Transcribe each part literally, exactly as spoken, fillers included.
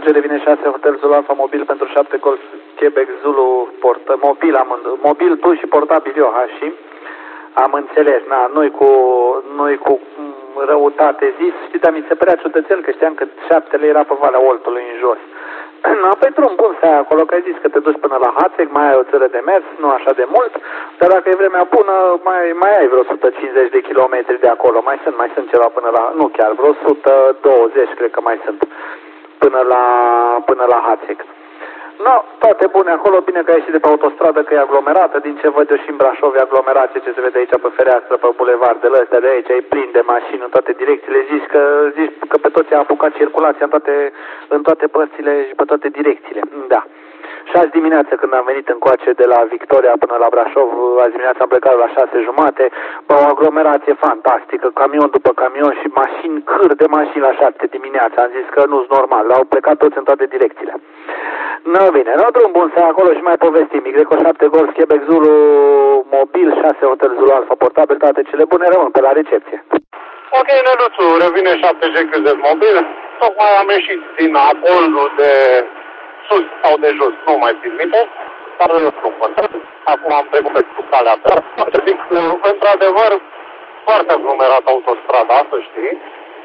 introducere vine șase Hotel Zulu Alfa mobil pentru șapte Golf Quebec Zulu port, mobil, am, mobil tu și portabil eu, ha, și am înțeles, na, noi cu, noi cu răutate zis, știi, dar mi se părea ciudățel că știam că șaptele era pe Valea Oltului în jos. Na, pe drum bun să ai acolo, că ai zis că te duci până la Hațeg, mai ai o țără de mers, nu așa de mult, dar dacă e vremea bună, mai, mai ai vreo o sută cincizeci de kilometri de acolo, mai sunt, mai sunt ceva până la, nu chiar, vreo o sută douăzeci cred că mai sunt până la, până la Hațeg. No, toate bune acolo, bine că ai ieșit de pe autostradă, că e aglomerată, din ce văd eu și în Brașov e aglomerație, ce se vede aici pe fereastră, pe bulevardele astea de aici, e plin de mașini în toate direcțiile, zici că, zici că pe toți a apucat circulația în toate, în toate părțile și pe toate direcțiile, da. Și azi dimineață când am venit încoace de la Victoria până la Brașov, azi dimineața am plecat la șase jumate, pe o aglomerație fantastică, camion după camion și mașini, câr de mașini la șapte dimineața, am zis că nu-s normal, au plecat toți în toate direcțiile. Nu bine, nu drum bun să ai acolo și mai povestim. Y șapte Golf Quebec Zulu mobil, șase Hotel Zulu Alfa portabil, toate cele bune rămân pe la recepție. Ok, Neluțu, revine șapte G Q Z mobil. Tocmai am ieșit din apoldul de sus sau de jos, nu mai țin minte, dar nu contează. Acum am trecut pe calea ta. Zic, într-adevăr, foarte aglomerat autostrada, să știi.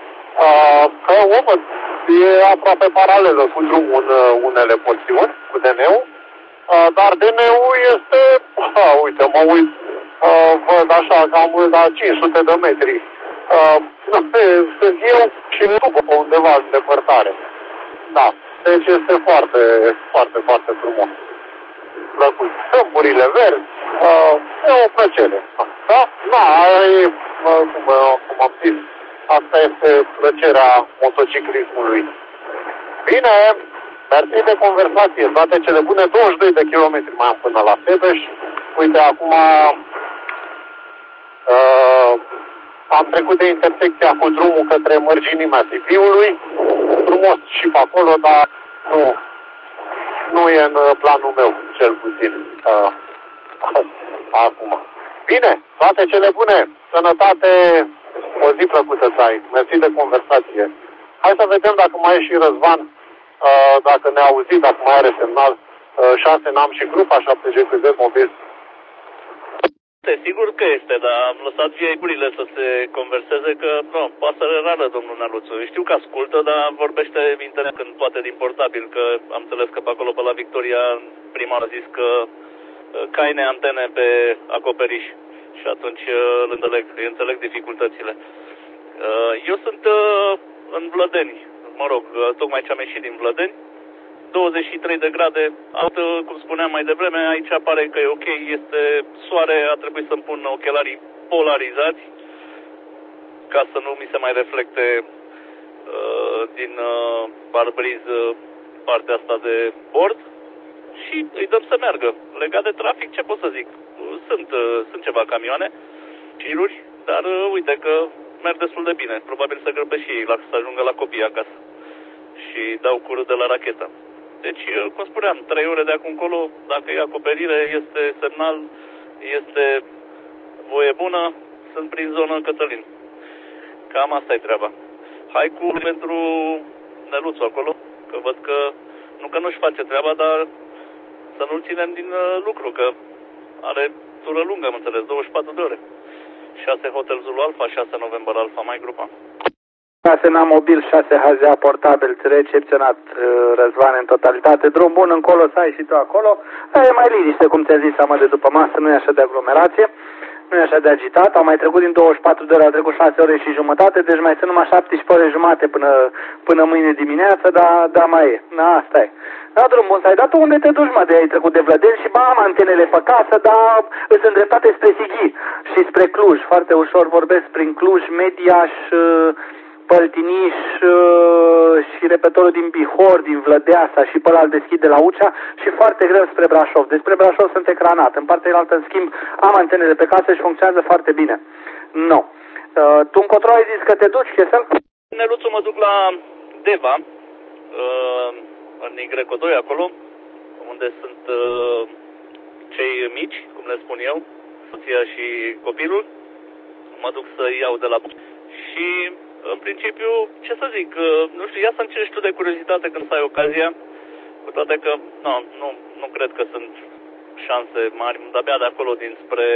Uh, că o văd, e aproape paralelă cu drumul în unele porțiuni, cu D N-ul, uh, dar D N-ul este, uh, uite, mă uit, uh, văd așa, cam la cinci sute de metri. Uh, sunt eu și după pe undeva în depărtare. Da, deci este foarte, foarte, foarte frumos. Plăcut. Câmpurile verzi, uh, e o plăcere. Da? Da, aia e, uh, cum, uh, cum am zis, asta este plăcerea motociclismului. Bine, mersi de conversație, toate cele bune, douăzeci și doi de kilometri mai am până la Sebeș. Uite, acum uh, am trecut de intersecția cu drumul către mărginimea Sibiului. Frumos și pe acolo, dar nu, nu e în planul meu, cel puțin. Uh, acum. Bine, toate cele bune, sănătate, o zi plăcută să ai. Mersi de conversație. Hai să vedem dacă mai e și Răzvan, uh, dacă ne-a auzit, dacă mai are semnal. Uh, șase n-am și grupa, șapte G Q Z mobil. Sigur că este, dar am lăsat vehiculile să se converseze, că, nu, pasăre rară, domnul Neluțu. Știu că ascultă, dar vorbește internet când poate din portabil, că am înțeles că pe acolo, pe la Victoria, primar a zis că caine antene pe acoperiș. Și atunci îl înțeleg, îi înțeleg dificultățile. Eu sunt în Vlădeni, mă rog, tocmai ce am ieșit din Vlădeni, douăzeci și trei de grade, altă, cum spuneam mai devreme, aici pare că e ok, este soare, a trebuit să-mi pun ochelarii polarizați, ca să nu mi se mai reflecte uh, din uh, parbriz uh, partea asta de bord, și îi dăm să meargă. Legat de trafic, ce pot să zic? Sunt, uh, sunt ceva camioane, șiruri, dar uh, uite că merg destul de bine. Probabil să grăbește și ei la, să ajungă la copii acasă. Și dau cu râd de la rachetă. Deci, cum spuneam, trei ore de acum încolo, dacă e acoperire, este semnal, este voie bună, sunt prin zonă Cătălin. Cam asta e treaba. Hai cu pentru Neluțu acolo, că văd că, nu că nu-și face treaba, dar să nu-l ținem din lucru, că are tură lungă, am înțeles, douăzeci și patru de ore. șase Hotel Zulu Alfa, șase November Alfa, mai grupa. șase N A mobil, șase H Z A portabil, recepționat, Răzvan, în totalitate. Drum bun încolo, să ai și tu acolo. Da, e mai liniște, cum ți-am zis, seama de după masă, nu e așa de aglomerație, nu e așa de agitat. Au mai trecut din douăzeci și patru de ore, au trecut șase ore și jumătate, deci mai sunt numai șaptesprezece ore jumate până, până mâine dimineață, dar da, mai e. Da, asta e. Da, drum bun, să ai dat unde te duci, mă, de ai trecut de Vlădeni și, ba, am antenele pe casă, dar îți îndreptate spre Sighi și spre Cluj. Foarte ușor vorbesc prin Cluj, Mediaș, Păltiniș și repetorul din Bihor, din Vlădeasa și pe ăla îl deschid de la Ucea și foarte greu spre Brașov. Despre Brașov sunt ecranat. În partea cealaltă, în schimb, am antenele pe casă și funcționează foarte bine. No. Uh, tu încotro ai zis că te duci, Chesel? Neluțu, mă duc la Deva, uh, în Y doi acolo, unde sunt uh, cei mici, cum le spun eu, soția și copilul. Mă duc să iau de la și în principiu, ce să zic, nu știu, ia să încerci tu de curiozitate când să ai ocazia, cu toate că, nu, nu, nu cred că sunt șanse mari, de-abia de acolo dinspre,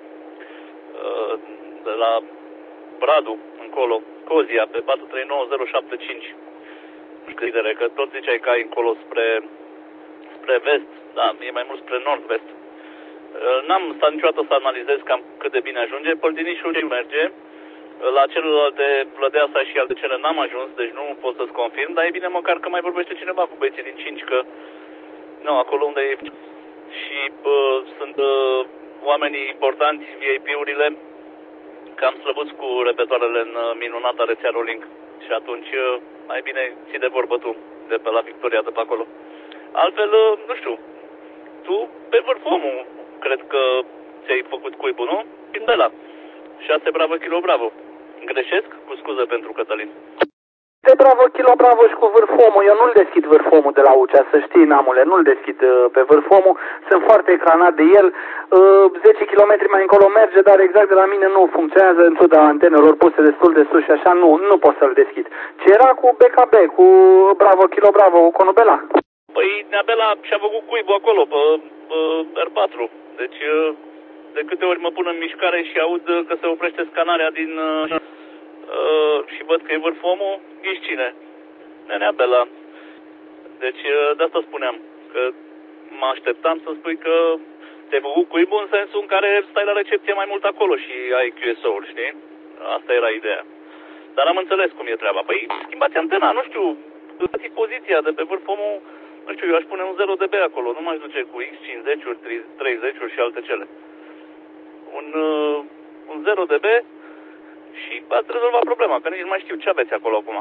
de la Bradu, încolo, Cozia, pe patru trei nouă zero șapte cinci. Nu știu, că tot ziceai că ai încolo spre, spre vest, da, e mai mult spre nord-vest. N-am stat niciodată să analizez cam cât de bine ajunge, Păltinișul merge, la celelalte Vlădeasa și alte cele n-am ajuns, deci nu pot să-ți confirm, dar e bine măcar că mai vorbește cineva cu băieții din cinci, că nu, acolo unde e și uh, sunt uh, oamenii importanți, V I P-urile, cam slăbuți cu repetoarele în uh, minunata rețea Rolling. Și atunci, uh, mai bine ții de vorbă tu, de pe la Victoria, de pe acolo. Altfel, uh, nu știu, tu pe vârfomul, cred că ți-ai făcut cuibul, nu? Din de la șase Bravo, Kilo Bravo. Greșesc? Cu scuză pentru Cătălin. De Bravo, Kilo Bravo și cu vârfomul. Eu nu-l deschid vârfomul de la Ucea, să știi, Namule, nu-l deschid uh, pe vârfomul. Sunt foarte ecranat de el. Uh, zece kilometri mai încolo merge, dar exact de la mine nu funcționează, în ciuda antenelor puse destul de sus și așa, nu, nu pot să-l deschid. Ce era cu B K B, cu Bravo, Kilo Bravo, cu Conubela? Păi, Neabela și-a făcut cuibul acolo, pe, pe R patru. Deci, uh, de câte ori mă pun în mișcare și aud că se oprește scanarea din... Uh, Uh, și văd că e vârfomul, ești cine? Nenea Bela. Deci de asta spuneam, că mă așteptam să spui că te-ai făcut cuibul în sensul în care stai la recepție mai mult acolo și ai Q S O-uri, știi? Asta era ideea. Dar am înțeles cum e treaba. Păi schimbați antena, nu știu, dați poziția de pe vârfomul, nu știu, eu aș pune un zero D B acolo, nu m-aș duce cu X cincizeci-uri, treizeci-uri și alte cele. Un, uh, un zero D B și ați rezolvat problema, că nici nu mai știu ce aveți acolo acum.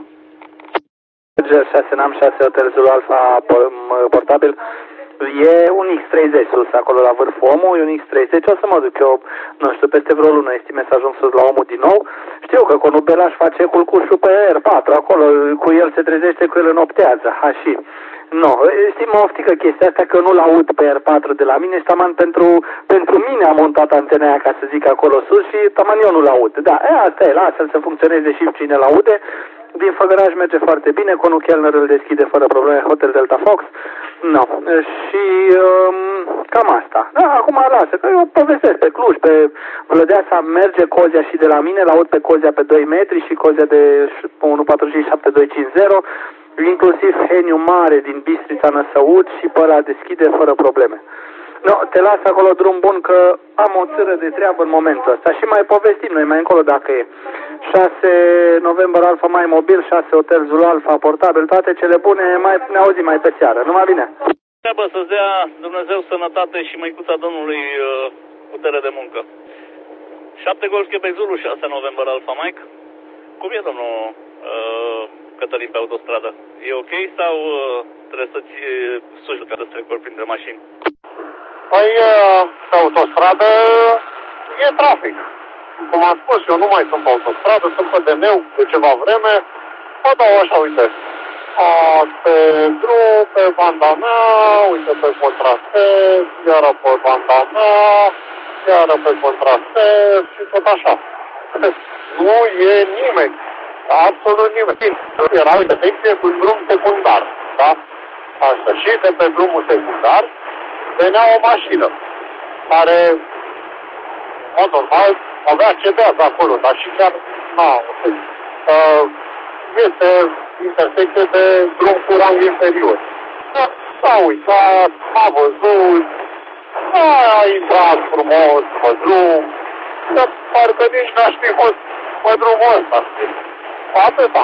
șase N A M șase Hotel Zulu Alpha portabil. E un X treizeci sus, acolo la vârf omul, e un X treizeci. O să mă duc eu, nu știu, peste vreo lună estime să ajung sus la omul din nou. Știu că Conubela își face culcușul pe R patru, acolo cu el se trezește, cu el înoptează. Ha, și... Nu, știi, mă oftică chestia asta că nu-l aud pe R patru de la mine și taman pentru, pentru mine am montat antena aia, ca să zic, acolo sus și taman eu nu-l aud. Da, e, asta e, lasă-l să funcționeze și cine l-aude. Din Făgăraș merge foarte bine, Conu Chelner îl deschide fără probleme, Hotel Delta Fox. Nu, și um, cam asta. Da, acum lasă, că eu povestesc pe Cluj, pe Vlădeasa merge Cozia și de la mine, l-aud pe Cozia pe doi metri și Cozia de unu patru cinci șapte doi cinci zero. Inclusiv Heniu Mare din Bistrița Năsăud și pe ăla deschide fără probleme. No, te las acolo drum bun că am o țără de treabă în momentul ăsta și mai povestim noi mai încolo dacă e. șase November Alpha mai mobil, șase Hotel Zulu Alpha portabil, toate cele bune, mai, ne auzim mai pe seară. Numai bine! Treabă să-ți dea Dumnezeu sănătate și măicuța Domnului uh, putere de muncă. șapte Golf Quebec Zulu, șase November Alpha Mike. Cum e, domnul uh, Cătălin, pe autostradă? E ok sau uh, trebuie să-ți uh, suși ca să trecori printre mașini? Păi, pe autostradă e trafic. Cum am spus, eu nu mai sunt pe autostradă, sunt pe D M-ul de ceva vreme. Mă dau așa, uite, a, pe drum, pe banda mea, uite, pe contrastes, iară pe banda mea, iară pe contrastes și tot așa. Nu e nimeni, absolut nimeni. Era, uite, secție cu drum secundar, da? Așa, și de pe drumul secundar venea o mașină care, în mod normal, avea cedează acolo, dar și chiar, na, uh, este intersecție de drum cu rang inferior. S-a uitat, a văzut, a intrat frumos pe drum, dar parcă nici n-aș fi fost pe drumul ăsta, știi? Atâta.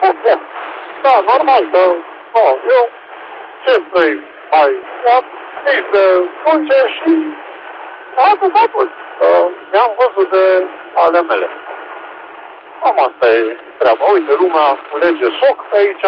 Da, normal, că, no, eu, ce să-i mai iau? Ei, se duce și atât a fost. Uh, mi-am văzut de ale mele. Cam asta e treaba. Uite, lumea culege soc pe aici.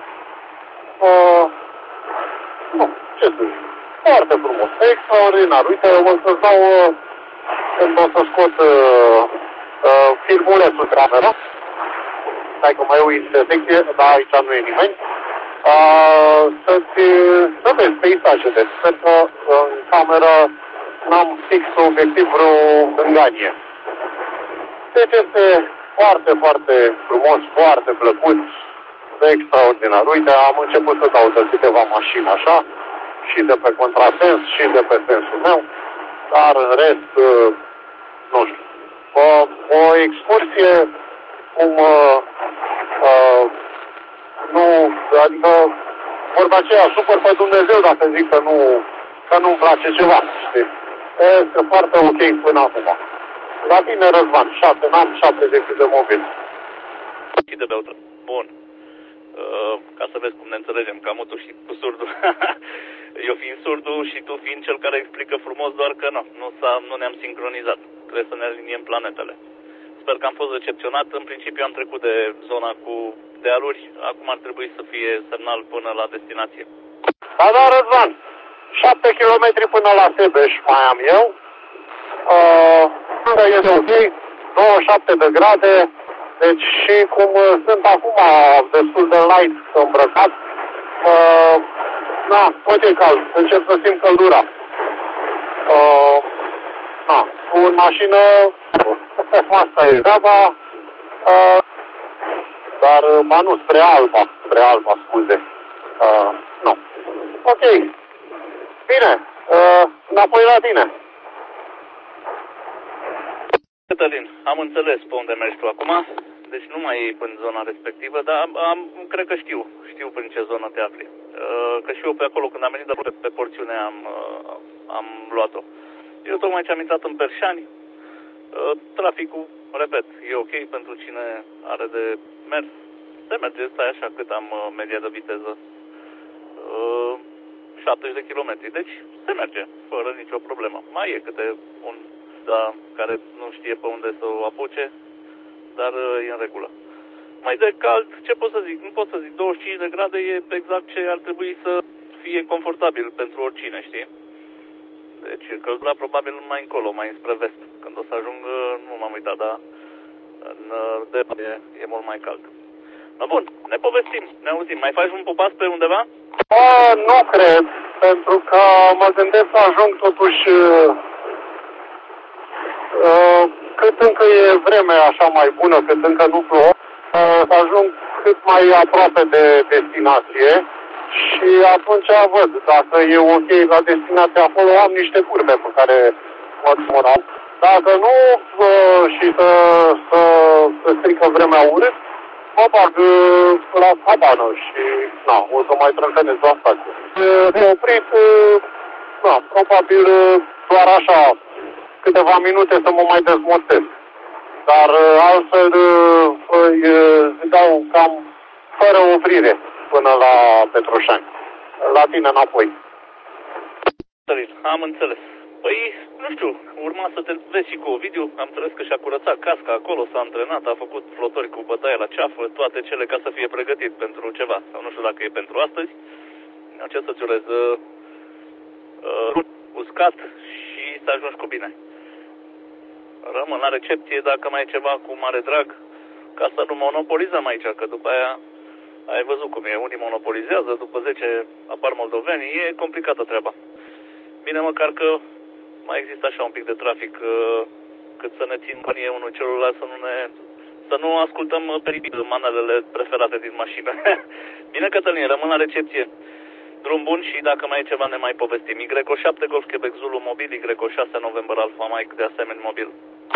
Uh, nu, ce să zic. Foarte frumos. Extraordinar. Uite, o să-ți dau, uh, când o să scot uh, uh, filmulețul camera. Stai că mai uit de secție, dar aici nu e nimeni. Uh, să-ți, să vezi peisajele, pentru că în cameră n-am fix obiectiv vreo înganie. Deci este foarte, foarte frumos, foarte plăcut, extraordinar. Uite, am început să dau de câteva mașini așa, și de pe contrasens, și de pe sensul meu, dar în rest, nu știu, o, o excursie cum, uh, uh, nu, adică, vorba aceea, supăr pe Dumnezeu dacă zic că nu, că nu-mi place ceva, știi? Este foarte ok până acum. La tine, Răzvan, șapte, n-am șaptezeci de mobil. Și de Beutră. Bun. Uh, ca să vezi cum ne înțelegem, cam tu și cu surdul. Eu fiind surdul și tu fiind cel care explică frumos, doar că nu, nu, nu ne-am sincronizat. Trebuie să ne aliniem planetele. Sper că am fost recepționat. În principiu am trecut de zona cu dealuri. Acum ar trebui să fie semnal până la destinație. Da, da, Răzvan. șapte kilometri până la Sebeș mai am eu. Uh, este ok. douăzeci și șapte de grade. Deci și cum uh, sunt acum destul de light îmbrăcat, uh, na, tot e cald. Încep să simt căldura. Uh, na, în mașină, asta e treaba. Uh, dar, ba nu, spre Alba, spre Alba, scuze. Uh, nu. Ok. Bine. Uh, înapoi la tine. Cătălin, am înțeles pe unde mergi tu acum, deci nu mai e în zona respectivă, dar am, am, cred că știu, știu prin ce zonă te afli. Uh, că și eu pe acolo, când am venit, pe, pe porțiune am, uh, am luat-o. Eu tocmai ce am intrat în Perșani, uh, traficul, repet, e ok pentru cine are de mers. Se merge, stai așa cât am uh, media de viteză. Uh, șaptezeci de kilometri, deci se merge, fără nicio problemă. Mai e câte un... Da, care nu știe pe unde să o apuce, dar e în regulă. Mai de cald, ce pot să zic? Nu pot să zic, douăzeci și cinci de grade e exact ce ar trebui să fie confortabil pentru oricine, știi? Deci căldura probabil mai încolo, mai spre vest. Când o să ajung, nu m-am uitat, dar în de e, e mult mai cald. No, bun, ne povestim, ne auzim. Mai faci un pupas pe undeva? A, nu cred, pentru că mă gândesc să ajung totuși... Uh, cât încă e vreme așa mai bună, cât încă nu plouă, uh, să ajung cât mai aproape de destinație și atunci văd dacă e ok la destinație acolo, am niște curbe pe care mă mărau. Dacă nu uh, și să, să, să strică vremea urât, mă bag uh, la cabană și na, o să mai trâncănesc la stație. Uh, de oprit, uh, na, probabil uh, doar așa, câteva minute să mă mai dezmontez. Dar altfel îi dau cam fără oprire până la Petroșani. La tine înapoi. Am înțeles. Păi, nu știu, urma să te vezi și cu Ovidiu. Am înțeles că și-a curățat casca acolo, s-a antrenat, a făcut flotori cu bătaie la ceafă, toate cele ca să fie pregătit pentru ceva. Sau nu știu dacă e pentru astăzi. Ce să-ți urez? Uh, uh, uscat și să ajungi cu bine. Rămân la recepție dacă mai e ceva cu mare drag, ca să nu monopolizăm aici, că după aia ai văzut cum e, unii monopolizează, după zece apar moldoveni, e complicată treaba. Bine măcar că mai există așa un pic de trafic, cât să ne țin banii unul celuilalt, să nu ne... să nu ascultăm peribil manelele preferate din mașină. Bine, Cătălin, rămân la recepție. Drum bun și dacă mai e ceva ne mai povestim. Y șapte Golf Quebec Zulu mobil, Y șase November Alpha Mike de asemenea mobil.